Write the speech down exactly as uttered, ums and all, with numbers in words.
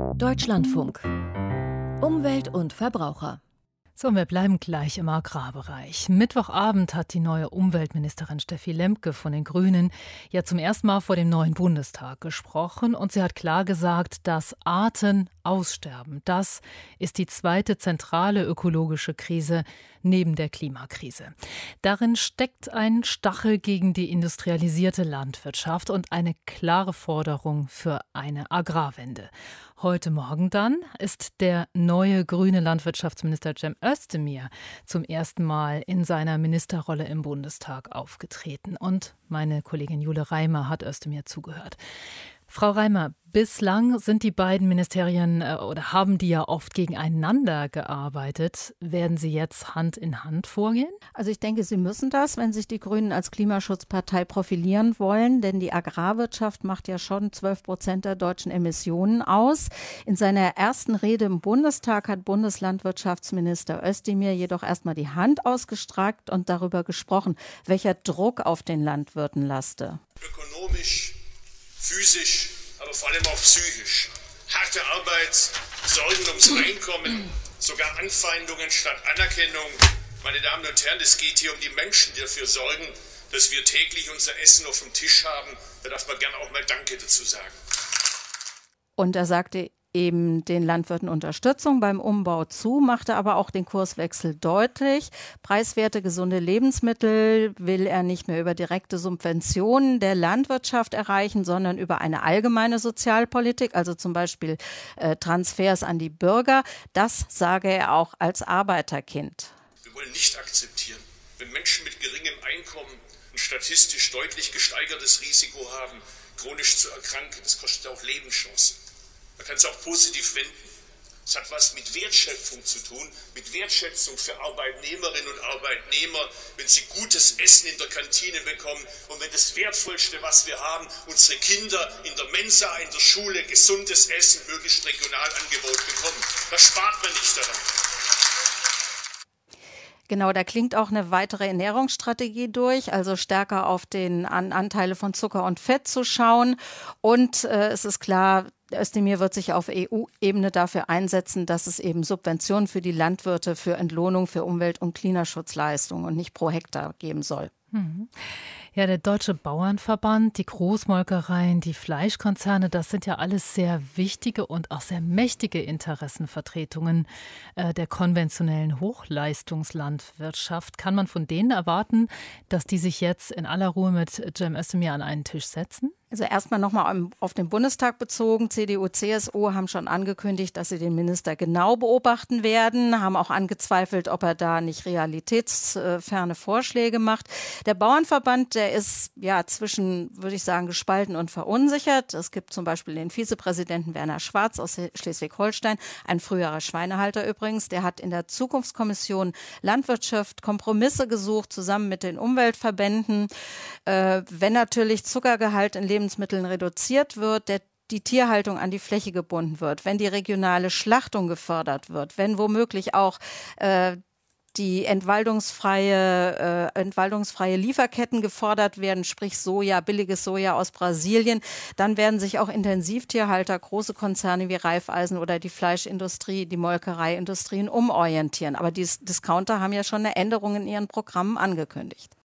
Deutschlandfunk. Umwelt und Verbraucher. So, und wir bleiben gleich im Agrarbereich. Mittwochabend hat die neue Umweltministerin Steffi Lemke von den Grünen ja zum ersten Mal vor dem neuen Bundestag gesprochen. Und sie hat klar gesagt, dass Arten aussterben. Das ist die zweite zentrale ökologische Krise neben der Klimakrise. Darin steckt ein Stachel gegen die industrialisierte Landwirtschaft und eine klare Forderung für eine Agrarwende. Heute Morgen dann ist der neue grüne Landwirtschaftsminister Cem Özdemir zum ersten Mal in seiner Ministerrolle im Bundestag aufgetreten. Und meine Kollegin Jule Reimer hat Özdemir zugehört. Frau Reimer, bislang sind die beiden Ministerien äh, oder haben die ja oft gegeneinander gearbeitet. Werden sie jetzt Hand in Hand vorgehen? Also ich denke, sie müssen das, wenn sich die Grünen als Klimaschutzpartei profilieren wollen, denn die Agrarwirtschaft macht ja schon zwölf Prozent der deutschen Emissionen aus. In seiner ersten Rede im Bundestag hat Bundeslandwirtschaftsminister Özdemir jedoch erstmal die Hand ausgestreckt und darüber gesprochen, welcher Druck auf den Landwirten laste. Ökonomisch, physisch, aber vor allem auch psychisch. Harte Arbeit, Sorgen ums Einkommen, sogar Anfeindungen statt Anerkennung. Meine Damen und Herren, es geht hier um die Menschen, die dafür sorgen, dass wir täglich unser Essen auf dem Tisch haben. Da darf man gerne auch mal Danke dazu sagen. Und er sagte eben den Landwirten Unterstützung beim Umbau zu, machte aber auch den Kurswechsel deutlich. Preiswerte, gesunde Lebensmittel will er nicht mehr über direkte Subventionen der Landwirtschaft erreichen, sondern über eine allgemeine Sozialpolitik, also zum Beispiel äh, Transfers an die Bürger. Das sage er auch als Arbeiterkind. Wir wollen nicht akzeptieren, wenn Menschen mit geringem Einkommen ein statistisch deutlich gesteigertes Risiko haben, chronisch zu erkranken. Das kostet auch Lebenschancen. Man kann es auch positiv wenden. Es hat was mit Wertschöpfung zu tun, mit Wertschätzung für Arbeitnehmerinnen und Arbeitnehmer, wenn sie gutes Essen in der Kantine bekommen und wenn das Wertvollste, was wir haben, unsere Kinder in der Mensa, in der Schule gesundes Essen möglichst regional angeboten bekommen. Da spart man nicht daran. Genau, da klingt auch eine weitere Ernährungsstrategie durch, also stärker auf den An- Anteile von Zucker und Fett zu schauen. Und äh, es ist klar, Özdemir wird sich auf E U-Ebene dafür einsetzen, dass es eben Subventionen für die Landwirte für Entlohnung, für Umwelt- und Klimaschutzleistungen und nicht pro Hektar geben soll. Mhm. Ja, der Deutsche Bauernverband, die Großmolkereien, die Fleischkonzerne, das sind ja alles sehr wichtige und auch sehr mächtige Interessenvertretungen äh, der konventionellen Hochleistungslandwirtschaft. Kann man von denen erwarten, dass die sich jetzt in aller Ruhe mit Cem Özdemir an einen Tisch setzen? Also erstmal nochmal auf den Bundestag bezogen. C D U, C S U haben schon angekündigt, dass sie den Minister genau beobachten werden, haben auch angezweifelt, ob er da nicht realitätsferne Vorschläge macht. Der Bauernverband, der ist ja zwischen, würde ich sagen, gespalten und verunsichert. Es gibt zum Beispiel den Vizepräsidenten Werner Schwarz aus Schleswig-Holstein, ein früherer Schweinehalter übrigens, der hat in der Zukunftskommission Landwirtschaft Kompromisse gesucht, zusammen mit den Umweltverbänden. Äh, wenn natürlich Zuckergehalt in Lebensmitteln Lebensmitteln reduziert wird, der die Tierhaltung an die Fläche gebunden wird, wenn die regionale Schlachtung gefördert wird, wenn womöglich auch äh, die entwaldungsfreie, äh, entwaldungsfreie Lieferketten gefordert werden, sprich Soja, billiges Soja aus Brasilien, dann werden sich auch Intensivtierhalter, große Konzerne wie Raiffeisen oder die Fleischindustrie, die Molkereiindustrien umorientieren. Aber die Discounter haben ja schon eine Änderung in ihren Programmen angekündigt.